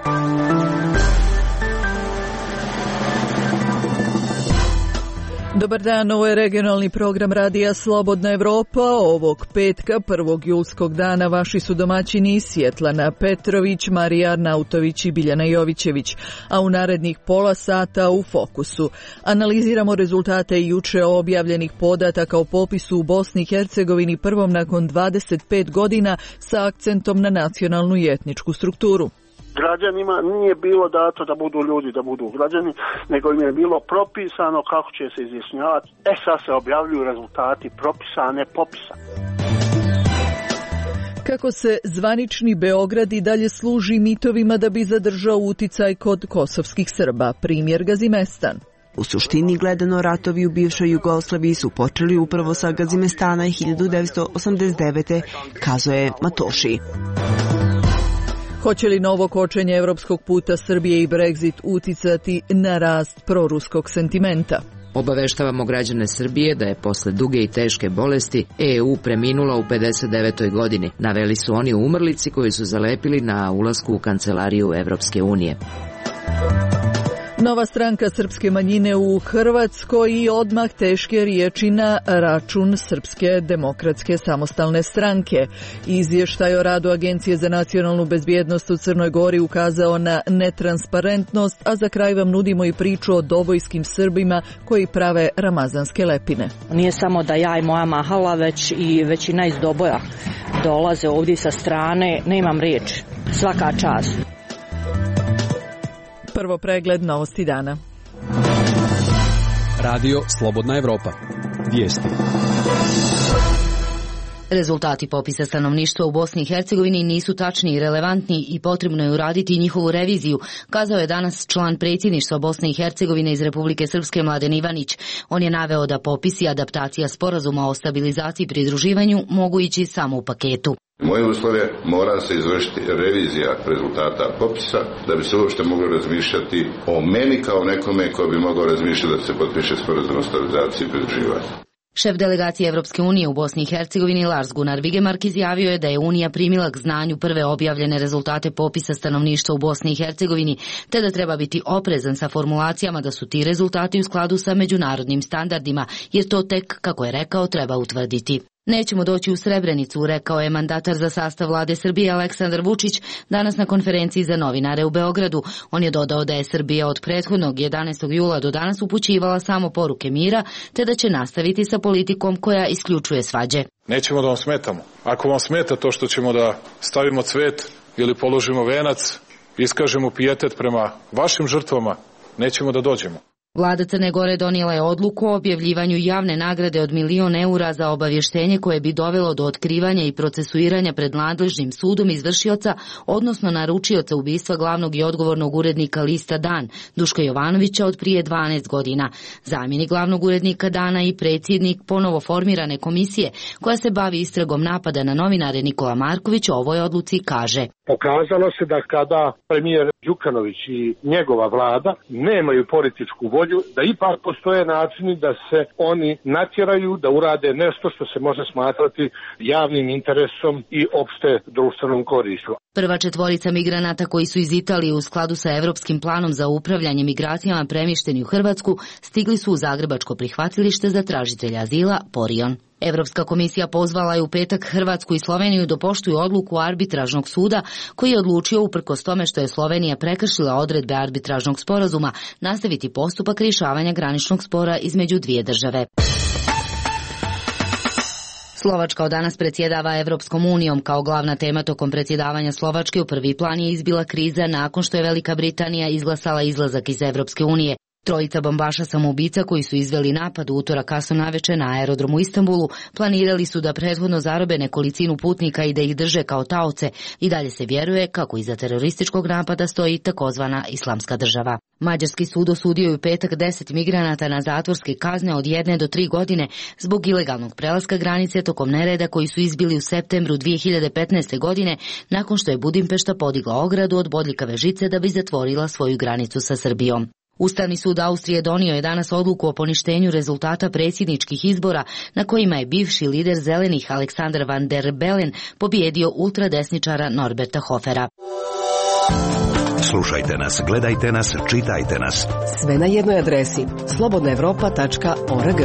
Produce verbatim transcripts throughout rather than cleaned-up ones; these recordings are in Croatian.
Dobar dan, ovo je regionalni program Radija Slobodna Evropa. Ovog petka, prvog julskog dana, vaši su domaćini Svjetlana Petrović, Marija Arnautović i Biljana Jovićević, a u narednih pola sata u fokusu analiziramo rezultate juče objavljenih podataka o popisu u Bosni i Hercegovini, prvom nakon dvadeset pet godina, sa akcentom na nacionalnu i etničku strukturu. Građanima nije bilo dato da budu ljudi, da budu građani, nego im je bilo propisano kako će se izjašnjavati. E sad se objavljuju rezultati propisane popisa. Kako se zvanični Beograd i dalje služi mitovima da bi zadržao uticaj kod kosovskih Srba, primjer Gazimestan. U suštini gledano, ratovi u bivšoj Jugoslaviji su počeli upravo sa Gazimestana hiljadu devetsto osamdeset devete. kazuje Matoši. Hoće li novo kočenje evropskog puta Srbije i Brexit uticati na rast proruskog sentimenta? Obaveštavamo građane Srbije da je posle duge i teške bolesti E U preminula u pedeset devetoj godini. Naveli su oni u umrlici koju su zalepili na ulasku u kancelariju Evropske unije. Nova stranka srpske manjine u Hrvatskoj i odmah teške riječi na račun Srpske demokratske samostalne stranke. Izvještaj o radu Agencije za nacionalnu bezbjednost u Crnoj Gori ukazao na netransparentnost, a za kraj vam nudimo i priču o dobojskim Srbima koji prave ramazanske lepine. Nije samo da ja i moja mahala, već i većina iz Doboja dolaze ovdje sa strane, nemam riječ, svaka čast. Prvo pregled novosti dana. Radio Slobodna Evropa. Vijesti. Rezultati popisa stanovništva u Bosni i Hercegovini nisu tačni i relevantni i potrebno je uraditi njihovu reviziju, kazao je danas član predsjedništva Bosne i Hercegovine iz Republike Srpske Mladen Ivanić. On je naveo da popis i adaptacija sporazuma o stabilizaciji i pridruživanju mogu ići samo u paketu. Moje uslove mora se izvršiti revizija rezultata popisa da bi se uopšte moglo razmišljati o meni kao nekome ko bi mogao razmišljati da se potpiše sporazum o stabilizaciji i pridruživanju. Šef delegacije Evropske unije u Bosni i Hercegovini Lars Gunnar Vigemark izjavio je da je Unija primila k znanju prve objavljene rezultate popisa stanovništva u Bosni i Hercegovini, te da treba biti oprezan sa formulacijama da su ti rezultati u skladu sa međunarodnim standardima, jer to tek, kako je rekao, treba utvrditi. Nećemo doći u Srebrenicu, rekao je mandatar za sastav vlade Srbije Aleksandar Vučić danas na konferenciji za novinare u Beogradu. On je dodao da je Srbija od prethodnog jedanaestog jula do danas upućivala samo poruke mira, te da će nastaviti sa politikom koja isključuje svađe. Nećemo da vam smetamo. Ako vam smeta to što ćemo da stavimo cvet ili položimo venac, iskažemo pijetet prema vašim žrtvama, nećemo da dođemo. Vlada Crne Gore donijela je odluku o objavljivanju javne nagrade od milion eura za obavještenje koje bi dovelo do otkrivanja i procesuiranja pred nadležnim sudom izvršioca, odnosno naručioca ubistva glavnog i odgovornog urednika lista Dan, Duška Jovanovića, od prije dvanaest godina. Zamjenik glavnog urednika Dana i predsjednik ponovo formirane komisije koja se bavi istragom napada na novinare Nikola Marković o ovoj odluci kaže: Pokazalo se da kada premijer Đukanović i njegova vlada nemaju političku volju, da ipak postoje načini da se oni natjeraju da urade nešto što se može smatrati javnim interesom i opšte društvenom korišću. Prva četvorica migranata koji su iz Italije u skladu sa Evropskim planom za upravljanje migracijama premješteni u Hrvatsku stigli su u zagrebačko prihvatilište za tražitelja azila Porion. Evropska komisija pozvala je u petak Hrvatsku i Sloveniju da poštuju odluku arbitražnog suda koji je odlučio, uprkos tome što je Slovenija prekršila odredbe arbitražnog sporazuma, nastaviti postupak rješavanja graničnog spora između dvije države. Slovačka od danas predsjedava Evropskom unijom. Kao glavna tema tokom predsjedavanja Slovačke u prvi plan je izbila kriza nakon što je Velika Britanija izglasala izlazak iz Evropske unije. Trojica bombaša samoubica koji su izveli napad u utorak kasno navečer na aerodromu u Istanbulu planirali su da prethodno zarobe nekolicinu putnika i da ih drže kao taoce. I dalje se vjeruje kako iza terorističkog napada stoji takozvana Islamska država. Mađarski sud osudio je u petak deset migranata na zatvorske kazne od jedne do tri godine zbog ilegalnog prelaska granice tokom nereda koji su izbili u septembru dvije hiljade petnaeste. godine nakon što je Budimpešta podigla ogradu od bodljikave žice da bi zatvorila svoju granicu sa Srbijom. Ustavni sud Austrije donio je danas odluku o poništenju rezultata predsjedničkih izbora na kojima je bivši lider zelenih Aleksandar Van der Bellen pobijedio ultradesničara Norberta Hofera. Slušajte nas, gledajte nas, čitajte nas. Sve na jednoj adresi slobodna evropa tačka org.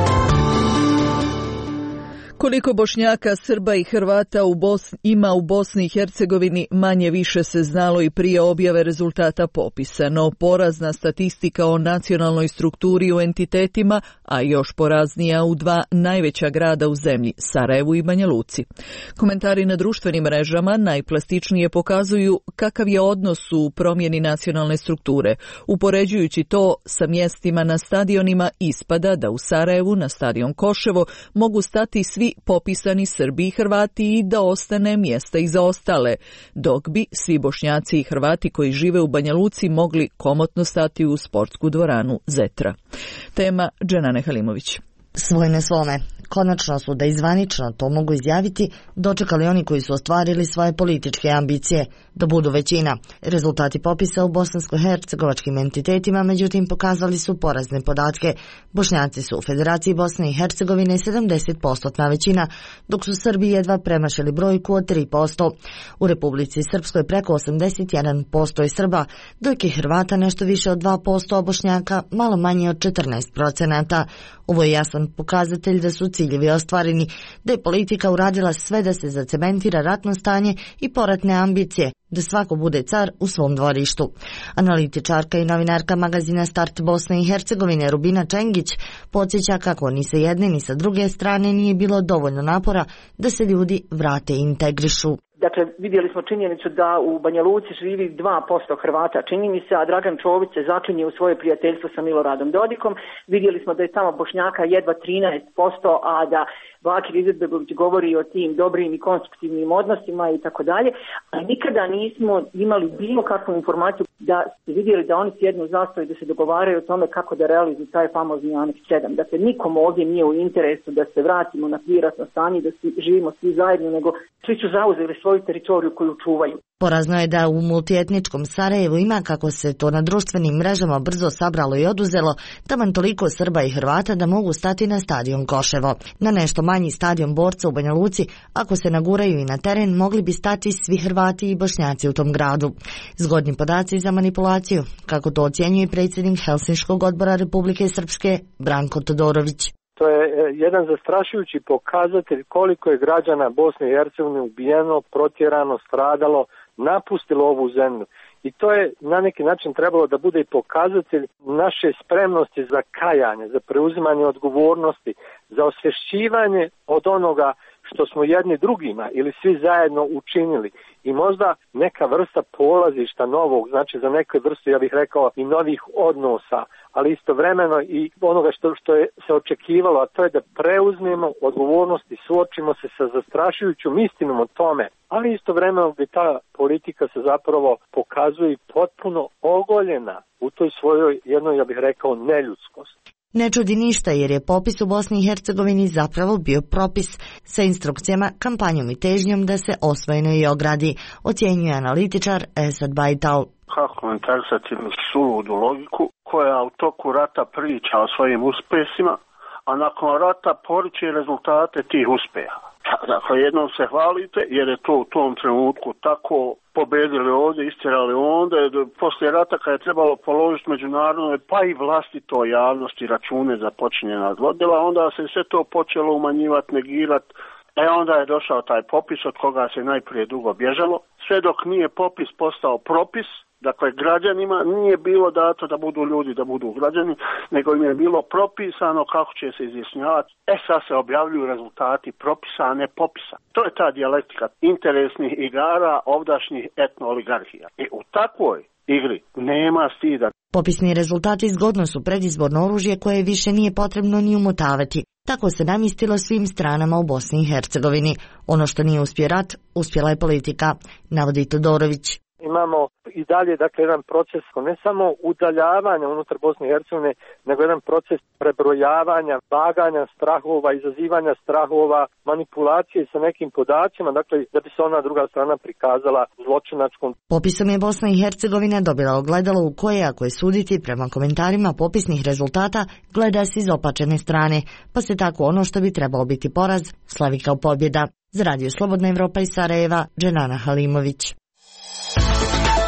Koliko Bošnjaka, Srba i Hrvata u Bosni, ima u Bosni i Hercegovini manje više se znalo i prije objave rezultata popisa, no porazna statistika o nacionalnoj strukturi u entitetima, a još poraznija u dva najveća grada u zemlji, Sarajevu i Banja Luci. Komentari na društvenim mrežama najplastičnije pokazuju kakav je odnos u promjeni nacionalne strukture. Upoređujući to sa mjestima na stadionima, ispada da u Sarajevu na stadion Koševo mogu stati svi popisani Srbi i Hrvati i da ostane mjesta i za ostale, dok bi svi Bošnjaci i Hrvati koji žive u Banja Luci mogli komotno stati u sportsku dvoranu Zetra. Tema Dženane Halimović. Svoj ne svome. Konačno su, da izvanično to mogu izjaviti, dočekali oni koji su ostvarili svoje političke ambicije da budu većina. Rezultati popisa u bosansko-hercegovačkim entitetima međutim pokazali su porazne podatke. Bošnjaci su u Federaciji Bosne i Hercegovine sedamdeset posto većina, dok su Srbi jedva premašili brojku od tri posto. U Republici Srpskoj preko osamdeset jedan posto je Srba, dok je Hrvata nešto više od dva posto, a Bošnjaka malo manje od četrnaest posto. Ovo je jasan pokazatelj da su ciljevi ostvareni, da je politika uradila sve da se zacementira ratno stanje i poratne ambicije, da svako bude car u svom dvorištu. Analitičarka i novinarka magazina Start Bosne i Hercegovine Rubina Čengić podsjeća kako ni sa jedne ni sa druge strane nije bilo dovoljno napora da se ljudi vrate i integrišu. Dakle, vidjeli smo činjenicu da u Banja Luci živi dva posto Hrvata, čini mi se, a Dragan Čović se zaklinje u svoje prijateljstvo sa Miloradom Dodikom. Vidjeli smo da je tamo Bošnjaka jedva trinaest posto, a da Bakir Izetbegović govori o tim dobrim i konstruktivnim odnosima i tako dalje, a nikada nismo imali bilo kakvu informaciju da ste vidjeli da oni sjednu u zastavu i da se dogovaraju o tome kako da realizuju taj famozni aneks sedam. Dakle, nikom ovdje nije u interesu da se vratimo na priratno stanje, da svi, živimo svi zajedno, nego svi su zauzeli svoju teritoriju koju čuvaju. Porazno je da u multietničkom Sarajevu ima, kako se to na društvenim mrežama brzo sabralo i oduzelo, taman toliko Srba i Hrvata da mogu stati na stadion Koševo. Na nešto manji stadion Borca u Banja Luci, ako se naguraju i na teren, mogli bi stati svi Hrvati i Bošnjaci u tom gradu. Zgodni podaci za manipulaciju, kako to ocjenjuje predsjednik Helsinškog odbora Republike Srpske Branko Todorović. To je jedan zastrašujući pokazatelj koliko je građana Bosne i Hercegovine ubijeno, protjerano, stradalo, napustilo ovu zemlju. I to je na neki način trebalo da bude i pokazatelj naše spremnosti za kajanje, za preuzimanje odgovornosti, za osvješćivanje od onoga što smo jedni drugima ili svi zajedno učinili. I možda neka vrsta polazišta novog, znači za neku vrstu, ja bih rekao, i novih odnosa, ali istovremeno i onoga što, što je se očekivalo, a to je da preuzmemo odgovornost i suočimo se sa zastrašujućom istinom o tome, ali istovremeno gdje ta politika se zapravo pokazuje potpuno ogoljena u toj svojoj jednoj, ja bih rekao, neljudskosti. Ne čudi ništa jer je popis u Bosni i Hercegovini zapravo bio propis sa instrukcijama, kampanjom i težnjom da se osvojeno i ogradi, ocjenjuje analitičar Esad Bajtal. Kako komentarisati suludu logiku koja u toku rata priča o svojim uspjesima, a nakon rata poriče rezultate tih uspjeha. Dakle, jednom se hvalite jer je to u tom trenutku tako, pobedili ovdje, istjerali onda, poslije rata kad je trebalo položiti međunarodnoj pa i vlastito javnosti račune za počinjena zlodjela, onda se sve to počelo umanjivati, negirati. E onda je došao taj popis od koga se najprije dugo bježalo, sve dok nije popis postao propis. Dakle, građanima nije bilo dato da budu ljudi, da budu građani, nego im je bilo propisano kako će se izjašnjavati. E sad se objavljuju rezultati propisa, a ne popisa. To je ta dijalektika interesnih igara ovdašnjih etno-oligarhija. I u takvoj igri nema stida. Popisni rezultati zgodno su predizborno oružje koje više nije potrebno ni umotavati. Tako se namistilo svim stranama u Bosni i Hercegovini. Ono što nije uspio rat, uspjela je politika, navodi Todorović. Imamo i dalje, dakle, jedan proces ne samo udaljavanja unutar Bosne i Hercegovine, nego jedan proces prebrojavanja, vaganja strahova, izazivanja strahova, manipulacije sa nekim podacima, dakle, da bi se ona druga strana prikazala zločinačkom. Popisom je Bosna i Hercegovina dobila ogledalo u koje, ako je suditi prema komentarima popisnih rezultata, gleda s izopačene strane, pa se tako ono što bi trebalo biti poraz slavi kao pobjeda. Za Radio Slobodna Evropa iz Sarajeva, Dženana Halimović.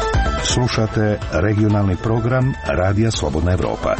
Slušate regionalni program Radija Slobodna Evropa.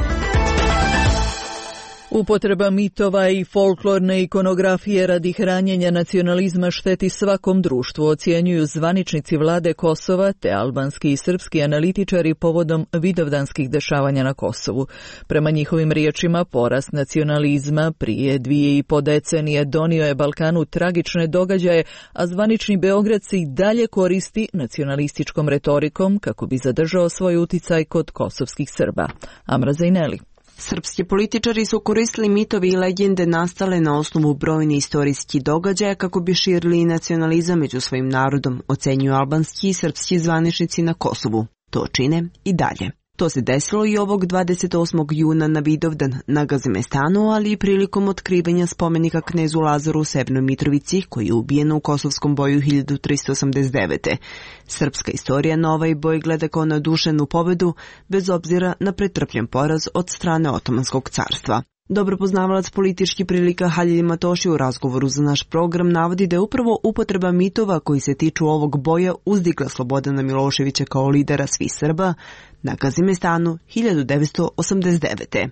Upotreba mitova i folklorne ikonografije radi hranjenja nacionalizma šteti svakom društvu, ocjenjuju zvaničnici vlade Kosova te albanski i srpski analitičari povodom vidovdanskih dešavanja na Kosovu. Prema njihovim riječima, porast nacionalizma prije dvije i po decenije donio je Balkanu tragične događaje, a zvanični Beograd se i dalje koristi nacionalističkom retorikom kako bi zadržao svoj uticaj kod kosovskih Srba. Amra Zajneli. Srpski političari su koristili mitovi i legende nastale na osnovu brojnih istorijskih događaja kako bi širili nacionalizam među svojim narodom, ocenjuju albanski i srpski zvaničnici na Kosovu. To čine i dalje. To se desilo i ovog dvadeset osmog juna na Vidovdan na Gazimestanu, ali i prilikom otkrivanja spomenika knezu Lazaru u Severnoj Mitrovici, koji je ubijen u kosovskom boju hiljadu tristo osamdeset devete. Srpska istorija na ovaj boj gleda kao na duševnu pobedu, bez obzira na pretrpljen poraz od strane Otomanskog carstva. Dobro poznavalac političkih prilika Halil Matoši u razgovoru za naš program navodi da je upravo upotreba mitova koji se tiču ovog boja uzdigla Slobodana Miloševića kao lidera svih Srba na Gazimestanu hiljadu devetsto osamdeset devete.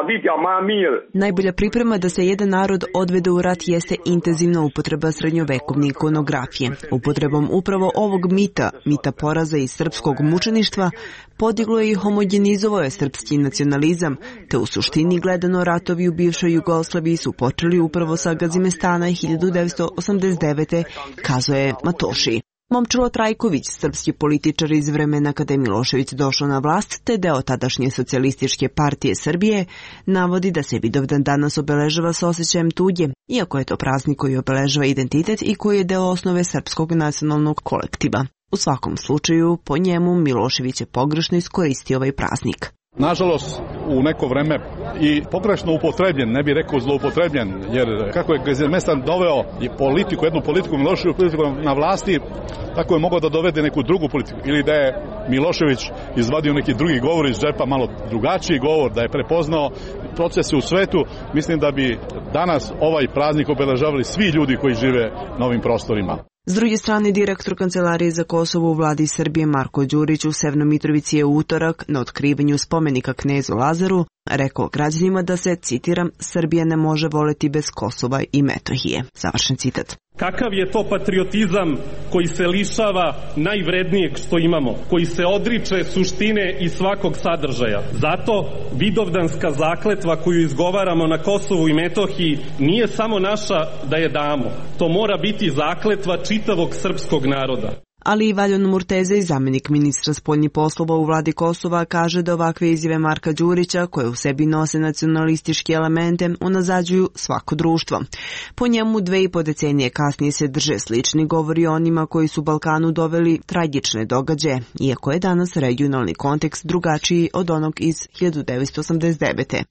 Najbolja priprema da se jedan narod odvede u rat jeste intenzivna upotreba srednjovekovne ikonografije. Upotrebom upravo ovog mita, mita poraza i srpskog mučeništva, podiglo je i homogenizovao je srpski nacionalizam, te u suštini gledano ratovi u bivšoj Jugoslaviji su počeli upravo sa Gazimestana hiljadu devetsto osamdeset devete, kazuje Matoši. Momčilo Trajković, srpski političar iz vremena kada je Milošević došao na vlast, te deo tadašnje socijalističke partije Srbije, navodi da se Vidovdan danas obeležava s osjećajem tuđe, iako je to praznik koji obeležava identitet i koji je deo osnove srpskog nacionalnog kolektiva. U svakom slučaju, po njemu, Milošević je pogrešno iskoristio ovaj praznik. Nažalost, u neko vreme i pogrešno upotrebljen, ne bih rekao zloupotrebljen, jer kako je Gazimestan doveo i politiku, jednu politiku, Miloševiću politiku na vlasti, tako je mogao da dovede neku drugu politiku. Ili da je Milošević izvadio neki drugi govor iz džepa, malo drugačiji govor, da je prepoznao procese u svetu, mislim da bi danas ovaj praznik obeležavali svi ljudi koji žive na ovim prostorima. S druge strane, direktor Kancelarije za Kosovo u vladi Srbije Marko Đurić u Severnoj Mitrovici je u utorak na otkrivanju spomenika knezu Lazaru rekao građanima da se, citiram, Srbija ne može voleti bez Kosova i Metohije. Završen citat. Kakav je to patriotizam koji se lišava najvrednijeg što imamo, koji se odriče suštine i svakog sadržaja. Zato vidovdanska zakletva koju izgovaramo na Kosovu i Metohiji nije samo naša da je damo. To mora biti zakletva čitavog srpskog naroda. Ali i Valjon Murteze, zamjenik ministra spoljnih poslova u vladi Kosova, kaže da ovakve izjave Marka Đurića, koje u sebi nose nacionalističke elemente, unazađuju svako društvo. Po njemu dve i po decenije kasnije se drže slični govori o onima koji su Balkanu doveli tragične događaje, iako je danas regionalni kontekst drugačiji od onog iz hiljadu devetsto osamdeset devete.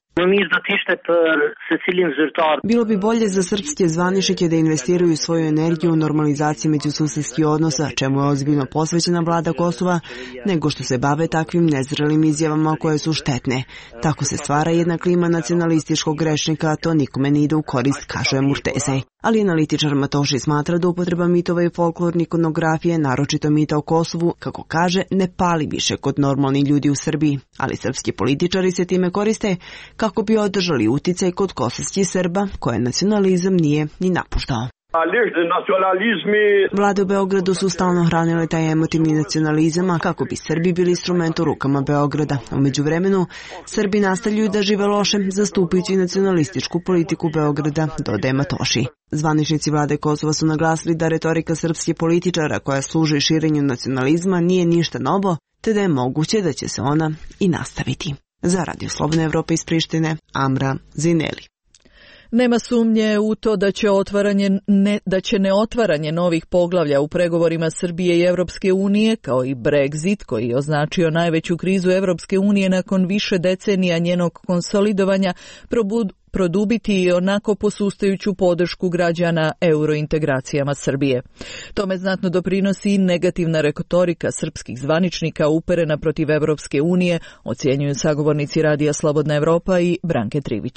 Bilo bi bolje za srpske zvaničnike da investiraju svoju energiju u normalizaciju međususedskih odnosa, čemu je ozbiljno posvećena vlada Kosova, nego što se bave takvim nezrelim izjavama koje su štetne. Tako se stvara jedna klima nacionalističkog grešnika, a to nikome ne ide u korist, kaže Murteze. Ali analitičar Matoši smatra da upotreba mitova i folklorne ikonografije, naročito mita o Kosovu, kako kaže, ne pali više kod normalnih ljudi u Srbiji, ali srpski političari se time koriste kako bi održali uticaj kod kosovskih Srba, koje nacionalizam nije ni napuštao. Vlade u Beogradu su stalno hranile taj emotivni nacionalizam, a kako bi Srbi bili instrument u rukama Beograda. U međuvremenu, Srbi nastavljaju da žive loše, zastupajući nacionalističku politiku Beograda, dodaje Matoši. Zvaničnici vlade Kosova su naglasili da retorika srpskih političara koja služi širenju nacionalizma nije ništa novo, te da je moguće da će se ona i nastaviti. Za Radio Slobodna Evropa iz Prištine, Amra Zineli. Nema sumnje u to da će otvaranje ne, da će neotvaranje novih poglavlja u pregovorima Srbije i Evropske unije, kao i Brexit, koji je označio najveću krizu Evropske unije nakon više decenija njenog konsolidovanja, probud, produbiti i onako posustajuću podršku građana eurointegracijama Srbije. Tome znatno doprinosi negativna retorika srpskih zvaničnika uperena protiv Evropske unije, ocjenjuju sagovornici Radija Slobodna Evropa i Branke Trivić.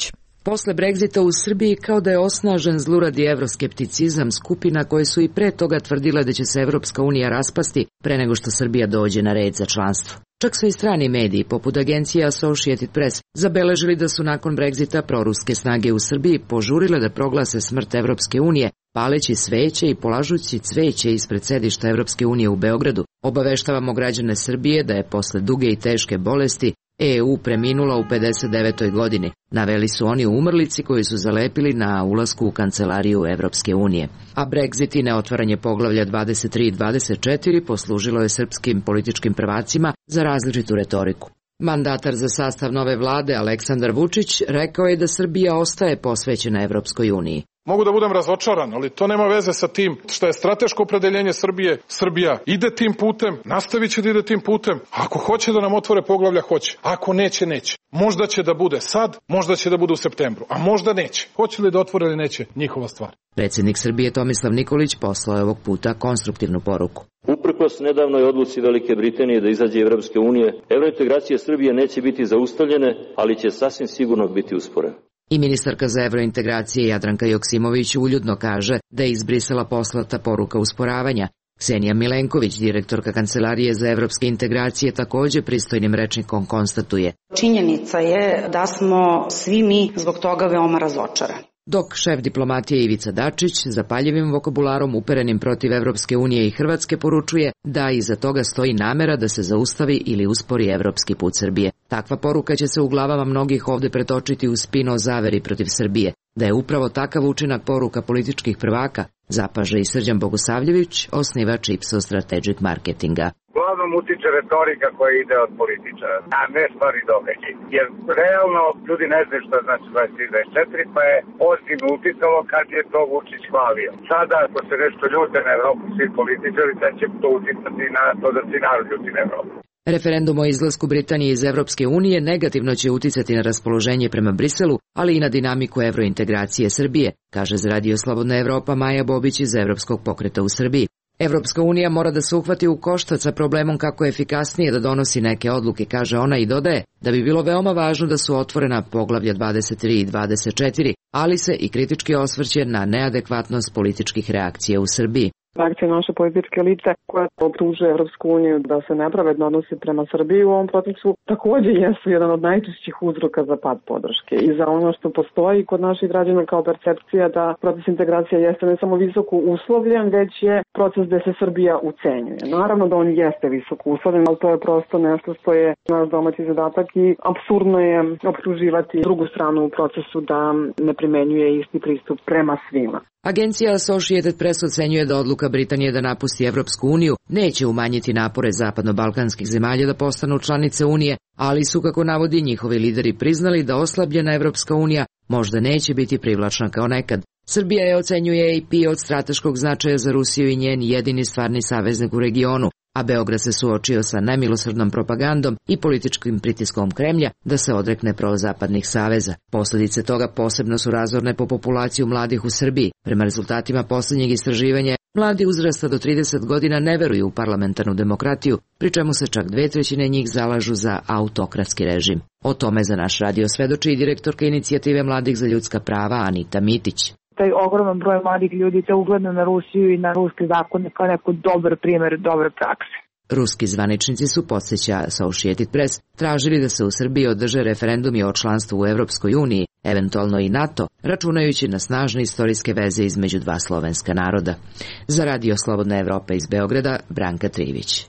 Posle Brexita u Srbiji kao da je osnažen zluradi evroskepticizam skupina koje su i pre toga tvrdile da će se Evropska unija raspasti pre nego što Srbija dođe na red za članstvo. Čak su i strani mediji, poput agencije Associated Press, zabeležili da su nakon Brexita proruske snage u Srbiji požurile da proglase smrt Evropske unije, paleći sveće i polažući cveće ispred sedišta Evropske unije u Beogradu. Obaveštavamo građane Srbije da je posle duge i teške bolesti E U preminula u pedeset devetoj godini. Naveli su oni u umrlici koji su zalepili na ulasku u kancelariju Evropske unije. A Brexit i neotvaranje poglavlja dvadeset tri i dvadeset četiri poslužilo je srpskim političkim prvacima za različitu retoriku. Mandatar za sastav nove vlade Aleksandar Vučić rekao je da Srbija ostaje posvećena Evropskoj uniji. Mogu da budem razočaran, ali to nema veze sa tim što je strateško opredeljenje Srbije. Srbija ide tim putem, nastavit će da ide tim putem. Ako hoće da nam otvore poglavlja, hoće. Ako neće, neće. Možda će da bude sad, možda će da bude u septembru, a možda neće. Hoće li da otvore ili neće, njihova stvar. Predsjednik Srbije Tomislav Nikolić poslao je ovog puta konstruktivnu poruku. Uprkos nedavnoj odluci Velike Britanije da izađe Evropske unije, evrointegracije Srbije neće biti zaustavljene, ali će sasvim sigurno biti usporene. I ministarka za evrointegracije Jadranka Joksimović uljudno kaže da je iz Brisela poslata poruka usporavanja. Ksenija Milenković, direktorka Kancelarije za evropske integracije, također pristojnim rečnikom konstatuje. Činjenica je da smo svi mi zbog toga veoma razočarani. Dok šef diplomatije Ivica Dačić zapaljivim vokabularom uperenim protiv Evropske unije i Hrvatske poručuje da iza toga stoji namera da se zaustavi ili uspori evropski put Srbije. Takva poruka će se u glavama mnogih ovde pretočiti u spin o zaveri protiv Srbije. Da je upravo takav učinak poruka političkih prvaka, zapaže i Srđan Bogosavljević, osnivač Ipsos Strategic Marketinga. Uglavnom utiče retorika koja ide od političara, a ne stvari događaja. Jer realno ljudi ne znaju šta znači dvadeset tri dvadeset četiri, pa je ozbiljno uticalo kad je to Vučić hvalio. Sada ako se nešto ljute na Evropu svi političari, da će to uticati na to da se narod ljuti na Evropu. Referendum o izlasku Britanije iz Evropske unije negativno će uticati na raspoloženje prema Briselu, ali i na dinamiku evrointegracije Srbije, kaže za Radio Slobodna Evropa Maja Bobić iz Evropskog pokreta u Srbiji. Evropska unija mora da se uhvati u koštac sa problemom kako je efikasnije da donosi neke odluke, kaže ona i dodaje da bi bilo veoma važno da su otvorena poglavlja dvadeset tri i dvadeset četiri, ali se i kritički osvrće na neadekvatnost političkih reakcija u Srbiji. Reakcije naše političke elite koje optužuje Evropsku uniju da se nepravedno odnosi prema Srbiji u ovom procesu također jesu jedan od najčešćih uzroka za pad podrške i za ono što postoji kod naših građana kao percepcija da proces integracije jeste ne samo visoko uslovljen, već je proces gde se Srbija ucenjuje. Naravno da on jeste visoko uslovljen, ali to je prosto nešto što je naš domaći zadatak i apsurdno je optuživati drugu stranu u procesu da ne primenjuje isti pristup prema svima. Agencija Associated Press ocenjuje da odluka Britanije da napusti Evropsku uniju neće umanjiti napore zapadno-balkanskih zemalja da postanu članice Unije, ali su, kako navodi, njihovi lideri priznali da oslabljena Evropska unija možda neće biti privlačna kao nekad. Srbija je, ocenjuje A P, od strateškog značaja za Rusiju i njen jedini stvarni saveznik u regionu, a Beograd se suočio sa nemilosrdnom propagandom i političkim pritiskom Kremlja da se odrekne prozapadnih saveza. Posljedice toga posebno su razorne po populaciju mladih u Srbiji. Prema rezultatima posljednjeg istraživanja, mladi uzrasta do trideset godina ne veruju u parlamentarnu demokratiju, pri čemu se čak dve trećine njih zalažu za autokratski režim. O tome za naš radio svedoči i direktorka inicijative mladih za ljudska prava Anita Mitić. Taj ogroman broj mladih ljudi se ugledno na Rusiju i na ruske zakone kao neko dobar primjer dobre prakse. Ruski zvaničnici su, podsjeća Associated Press, tražili da se u Srbiji održe referendumi o članstvu u Evropskoj uniji, eventualno i NATO, računajući na snažne istorijske veze između dva slovenska naroda. Za Radio Slobodna Evropa iz Beograda, Branka Trivić.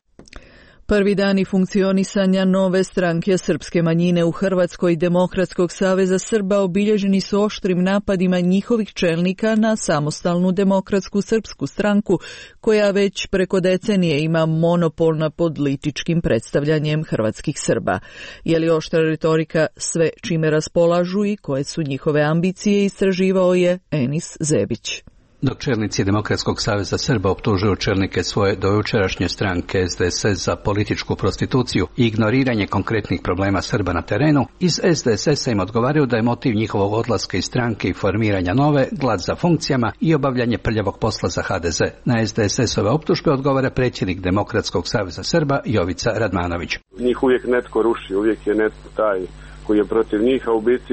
Prvi dani funkcionisanja nove stranke srpske manjine u Hrvatskoj Demokratskog saveza Srba obilježeni su oštrim napadima njihovih čelnika na samostalnu Demokratsku srpsku stranku, koja već preko decenije ima monopol nad političkim predstavljanjem hrvatskih Srba. Je li oštra retorika sve čime raspolažu i koje su njihove ambicije, istraživao je Enis Zebić. Dok čelnici Demokratskog saveza Srba optužuju čelnike svoje dojučerašnje stranke S D S za političku prostituciju i ignoriranje konkretnih problema Srba na terenu, iz S D S S-a im odgovaraju da je motiv njihovog odlaska iz stranke i formiranja nove glad za funkcijama i obavljanje prljavog posla za H D Z. Na S D S S-ove optužbe odgovara predsjednik Demokratskog saveza Srba Jovica Radmanović. Njih uvijek netko ruši, uvijek je netko taj koji je protiv njih, a u biti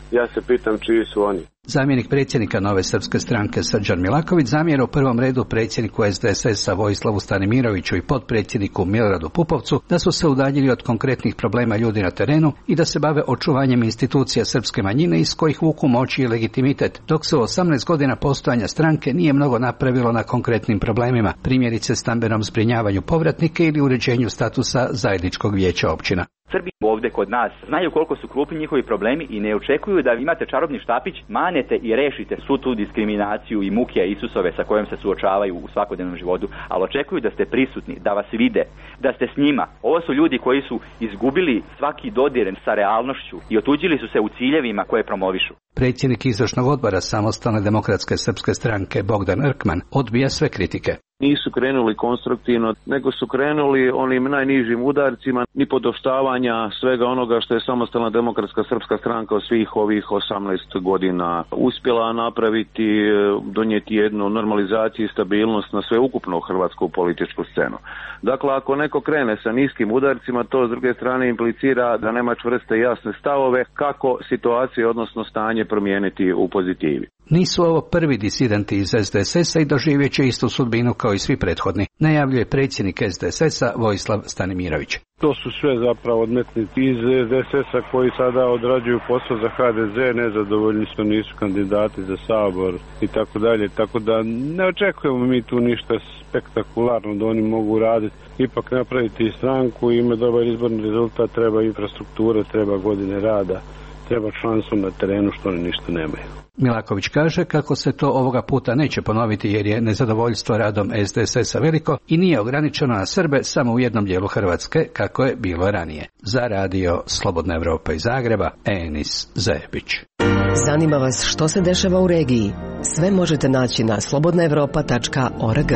ja se pitam čiji su oni. Zamjenik predsjednika Nove srpske stranke Srđan Milaković zamjera u prvom redu predsjedniku S D S S-a Vojislavu Stanimiroviću i potpredsjedniku Miloradu Pupovcu da su se udaljili od konkretnih problema ljudi na terenu i da se bave očuvanjem institucija srpske manjine iz kojih vuku moći i legitimitet, dok se u osamnaest godina postojanja stranke nije mnogo napravilo na konkretnim problemima, primjerice stambenom zbrinjavanju povratnike ili uređenju statusa zajedničkog vijeća općina. Srbi ovdje kod nas znaju koliko su krupni njihovi problemi i ne očekuju da imate čarobni štapić, manete i rešite svu tu diskriminaciju i muke Isusove sa kojom se suočavaju u svakodnevnom životu, ali očekuju da ste prisutni, da vas vide, da ste s njima. Ovo su ljudi koji su izgubili svaki dodir sa realnošću i otuđili su se u ciljevima koje promovišu. Predsjednik izvršnog odbora Samostalne demokratske srpske stranke Bogdan Rkman odbija sve kritike. Nisu krenuli konstruktivno, nego su krenuli onim najnižim udarcima, ni podoštavanja svega onoga što je Samostalna demokratska srpska stranka od svih ovih osamnaest godina uspjela napraviti, donijeti jednu normalizaciju i stabilnost na sveukupnu hrvatsku političku scenu. Dakle, ako neko krene sa niskim udarcima, to s druge strane implicira da nema čvrste i jasne stavove kako situacije, odnosno stanje promijeniti u pozitivi. Nisu ovo prvi disidenti iz S D S S-a i doživjet će istu sudbinu kao i svi prethodni, najavljuje predsjednik S D S S-a Vojislav Stanimirović. To su sve zapravo odmetnici iz S D S S-a koji sada odrađuju posao za H D Z, nezadovoljni su, nisu kandidati za Sabor i tako dalje, tako da ne očekujemo mi tu ništa spektakularno da oni mogu raditi, ipak napraviti stranku, ima dobar izborni rezultat, treba infrastruktura, treba godine rada, treba članstvo na terenu što oni ništa nemaju. Milaković kaže kako se to ovoga puta neće ponoviti jer je nezadovoljstvo radom S D S S-a veliko i nije ograničeno na Srbe samo u jednom dijelu Hrvatske kako je bilo ranije. Za radio Slobodna Evropa iz Zagreba, Enis Zebić. Zanima vas što se dešava u regiji? Sve možete naći na slobodna evropa tačka org.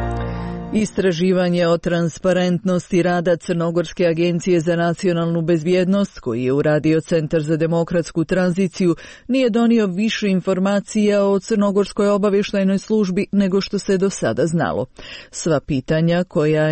Istraživanje o transparentnosti rada Crnogorske agencije za nacionalnu bezbjednost, koji je uradio Centar za demokratsku tranziciju, nije donio više informacija o Crnogorskoj obavještajnoj službi nego što se do sada znalo. Sva pitanja koja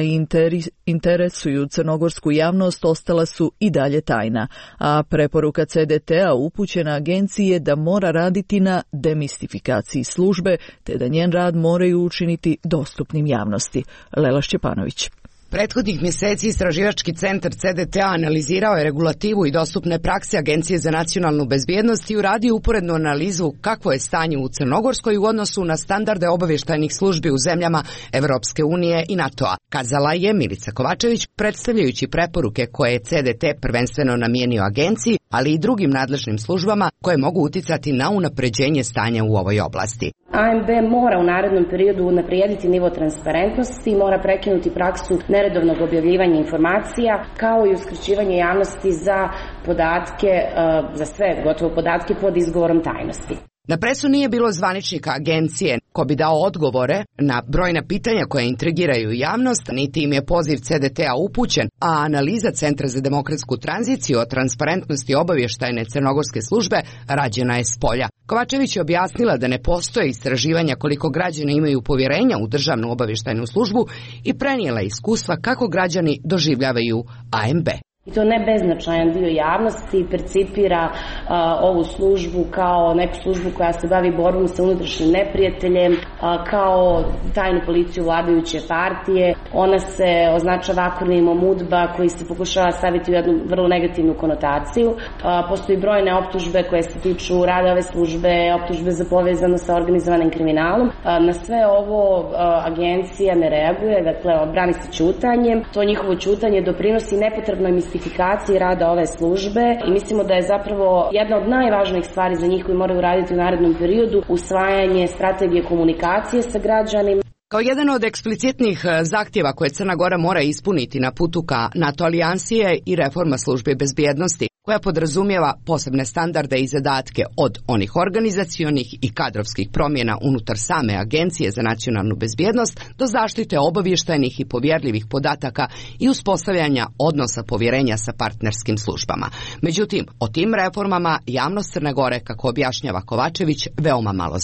interesuju crnogorsku javnost ostala su i dalje tajna, a preporuka C D T-a upućena agenciji je da mora raditi na demistifikaciji službe, te da njen rad moraju učiniti dostupnim javnosti. Lela Šćepanović. Prethodnih mjeseci Istraživački centar C D T-a analizirao je regulativu i dostupne prakse Agencije za nacionalnu bezbjednost i uradio uporednu analizu kakvo je stanje u Crnogorskoj u odnosu na standarde obavještajnih službi u zemljama Evropske unije i NATO-a. Kazala je Milica Kovačević, predstavljajući preporuke koje je C D T prvenstveno namijenio agenciji, ali i drugim nadležnim službama koje mogu uticati na unapređenje stanja u ovoj oblasti. A M B mora u narednom periodu unaprijediti nivo transparentnosti i mora prekinuti praksu neredovnog objavljivanja informacija, kao i uskraćivanje javnosti za podatke, za sve gotovo podatke pod izgovorom tajnosti. Na presu nije bilo zvaničnika agencije ko bi dao odgovore na brojna pitanja koja intrigiraju javnost, niti im je poziv C D T-a upućen, a analiza Centra za demokratsku tranziciju o transparentnosti obavještajne crnogorske službe rađena je s polja. Kovačević je objasnila da ne postoje istraživanja koliko građani imaju povjerenja u državnu obavještajnu službu i prenijela iskustva kako građani doživljavaju A M B. I to ne beznačajan dio javnosti percipira uh, ovu službu kao neku službu koja se bavi borbom sa unutrašnjim neprijateljem, uh, kao tajnu policiju vladajuće partije. Ona se označava akronimom U D B A koji se pokušava staviti u jednu vrlo negativnu konotaciju. Uh, postoji brojne optužbe koje se tiču rada ove službe, optužbe za povezano sa organizovanim kriminalom. Uh, na sve ovo uh, agencija ne reaguje, dakle brani se ćutanjem. To njihovo ćutanje doprinosi nepotrebnoj mistifikacije rada ove službe i mislimo da je zapravo jedna od najvažnijih stvari za njih koji moraju raditi u narednom periodu usvajanje strategije komunikacije sa građanima. Kao jedan od eksplicitnih zahtjeva koje Crna Gora mora ispuniti na putu ka NATO alijansi je i reforma službe bezbjednosti, koja podrazumijeva posebne standarde i zadatke od onih organizacionih i kadrovskih promjena unutar same Agencije za nacionalnu bezbjednost do zaštite obavještajnih i povjerljivih podataka i uspostavljanja odnosa povjerenja sa partnerskim službama. Međutim, o tim reformama javnost Crne Gore, kako objašnjava Kovačević, veoma malo zna.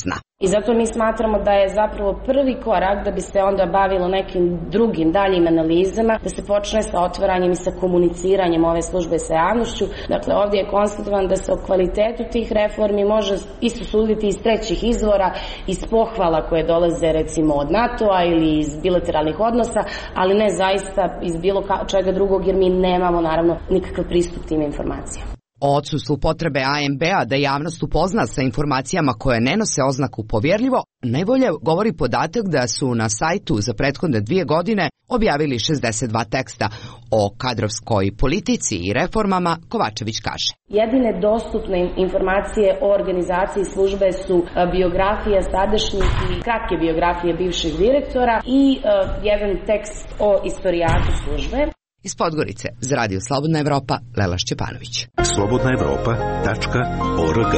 I zato mi smatramo da je zapravo prvi korak da bi se onda bavilo nekim drugim daljim analizama, da se počne sa otvaranjem i sa komuniciranjem ove službe sa javnošću. Dakle, ovdje je konstatovan da se o kvalitetu tih reformi može isto suditi iz trećih izvora, iz pohvala koje dolaze recimo od NATO-a ili iz bilateralnih odnosa, ali ne zaista iz bilo čega drugog, jer mi nemamo naravno nikakav pristup tim informacijama. O odsustvu potrebe A M B-a da javnost upozna sa informacijama koje ne nose oznaku povjerljivo, najbolje govori podatak da su na sajtu za prethodne dvije godine objavili šezdeset dva teksta. O kadrovskoj politici i reformama Kovačević kaže: Jedine dostupne informacije o organizaciji službe su biografija sadašnjih i kratke biografije bivših direktora i uh, jedan tekst o istorijatu službe. Iz Podgorice, za Radio Slobodna Evropa, Lela Šćepanović. slobodna evropa tačka org.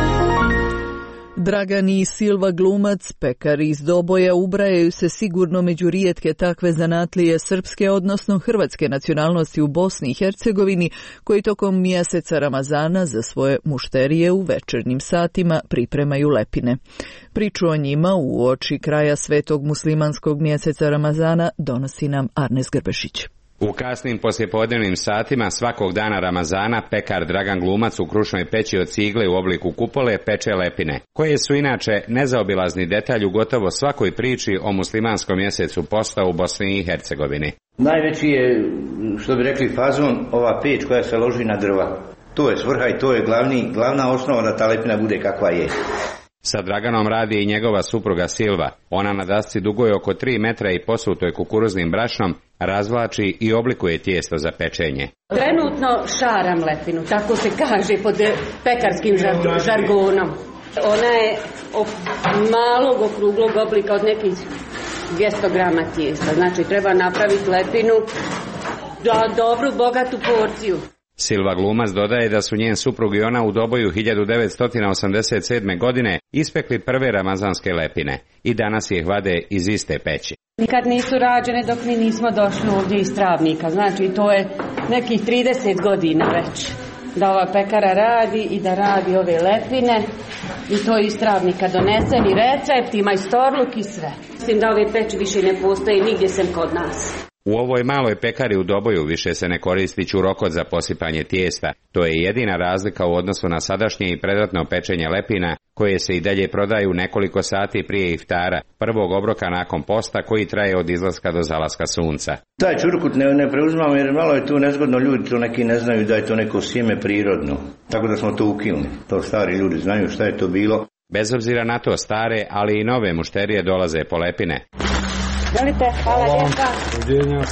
Dragan i Silva Glumac, pekari iz Doboja, ubrajaju se sigurno među rijetke takve zanatlije srpske, odnosno hrvatske nacionalnosti u Bosni i Hercegovini, koji tokom mjeseca Ramazana za svoje mušterije u večernjim satima pripremaju lepine. Priču o njima u oči kraja svetog muslimanskog mjeseca Ramazana donosi nam Arnes Grbešić. U kasnim poslijepodnevnim satima svakog dana Ramazana pekar Dragan Glumac u krušnoj peći od cigle u obliku kupole peče lepine, koje su inače nezaobilazni detalj u gotovo svakoj priči o muslimanskom mjesecu posta u Bosni i Hercegovini. Najveći je, što bi rekli, fazon ova peć koja se loži na drva. To je svrha i to je glavni, glavna osnova da ta lepina bude kakva je. Sa Draganom radi i njegova supruga Silva. Ona na dasci dugoj oko tri metra i posutoj kukuruznim brašnom razvlači i oblikuje tijesto za pečenje. Trenutno šaram lepinu, tako se kaže pod pekarskim žargonom. Ona je malog okruglog oblika od nekih dvjesto grama tijesta. Znači treba napraviti lepinu za dobru, bogatu porciju. Silva Glumac dodaje da su njen suprug i ona u Doboju hiljadu devetsto osamdeset sedme. godine ispekli prve ramazanske lepine i danas ih vade iz iste peći. Nikad nisu rađene dok mi nismo došli ovdje iz Travnika, znači to je nekih trideset godina već da ova pekara radi i da radi ove lepine i to iz Travnika donesen i recept, ima i storluk i sve. Mislim da ove peći više ne postoje nigdje sem kod nas. U ovoj maloj pekari u Doboju više se ne koristi ćurokot za posipanje tijesta. To je jedina razlika u odnosu na sadašnje i predratno pečenje lepina, koje se i dalje prodaju nekoliko sati prije iftara, prvog obroka nakon posta koji traje od izlaska do zalaska sunca. Taj ćurkut ne, ne preuzimamo jer malo je tu nezgodno, ljudi to neki ne znaju da je to neko sjeme prirodno. Tako da smo to ukinuli. To stari ljudi znaju šta je to bilo. Bez obzira na to, stare, ali i nove mušterije dolaze po lepine. Volite, hvala lijepa. Doviđenja.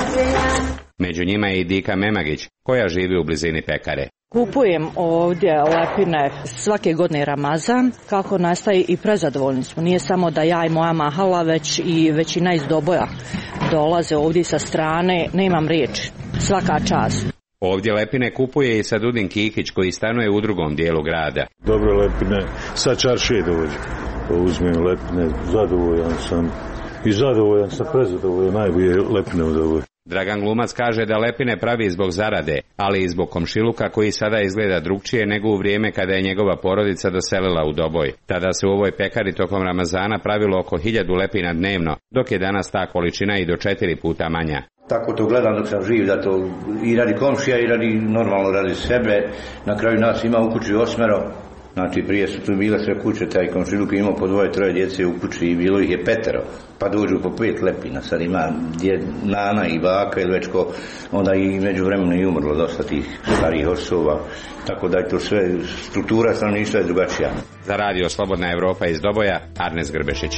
Među njima je i Dika Memagić, koja živi u blizini pekare. Kupujem ovdje lepine svake godine Ramazan, kako nastaje i prezadovoljni smo. Nije samo da ja i moja mahala, već i većina iz Doboja dolaze ovdje sa strane, nemam riječi, svaka čast. Ovdje lepine kupuje i Sadudin Kikić, koji stanuje u drugom dijelu grada. Dobre lepine, sa čaršije dođe. Uzmem lepine, zadovoljan sam. I zadovoljan sam, prezadovoljan, najbolje lepine u Doboju. Dragan Glumac kaže da lepine pravi zbog zarade, ali i zbog komšiluka koji sada izgleda drugčije nego u vrijeme kada je njegova porodica doselila u Doboj. Tada se u ovoj pekari tokom Ramazana pravilo oko hiljadu lepina dnevno, dok je danas ta količina i do četiri puta manja. Tako to gledam dok sam živ, da to i radi komšija i radi normalno radi sebe. Na kraju nas ima u kući osmero. Znači prije su tu bile sve kuće, taj komšiluk imao po dvoje, troje djece u kući i bilo ih je petero, pa dođu po pet lepina, sad ima djed, nana i baka ili već ko, onda i među vremenu i umrlo dosta tih starijih osoba, tako da je to sve, struktura stanovništva je drugačija. Za Radio Slobodna Evropa iz Doboja, Arnes Grbešić.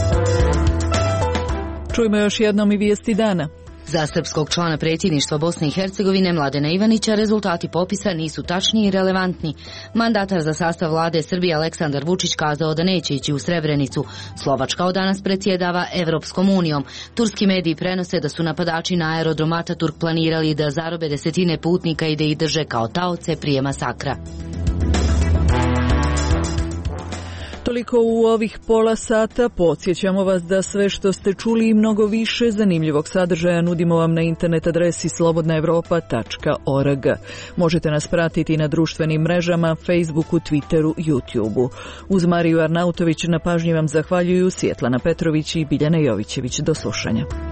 Čujmo još jednom i vijesti dana. Za srpskog člana predsjedništva Bosne i Hercegovine Mladena Ivanića rezultati popisa nisu tačni i relevantni. Mandatar za sastav vlade Srbije Aleksandar Vučić kazao da neće ići u Srebrenicu. Slovačka od danas predsjedava Evropskom unijom. Turski mediji prenose da su napadači na aerodrom Ataturk planirali da zarobe desetine putnika i da ih drže kao taoce prije masakra. toliko u ovih pola sata. Podsjećamo vas da sve što ste čuli i mnogo više zanimljivog sadržaja nudimo vam na internet adresi slobodna evropa tačka org. Možete nas pratiti na društvenim mrežama, Facebooku, Twitteru, YouTubeu. Uz Mariju Arnautović na pažnji vam zahvaljuju Svjetlana Petrović i Biljana Jovićević. Do slušanja.